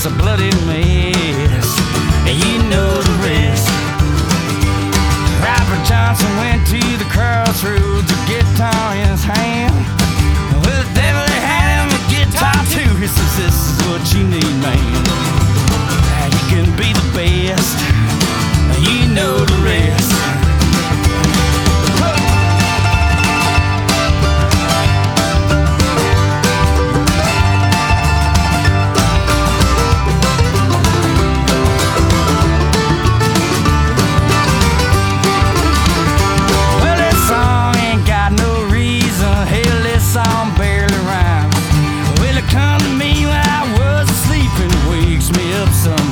a bloody mess, and you know the rest. Robert Johnson went to the crossroads, a guitar in his hand. Well, the devil had him a guitar too. He says, this is what you need, man. You can be the best, you know the rest. Come to me when I was asleep and wakes me up some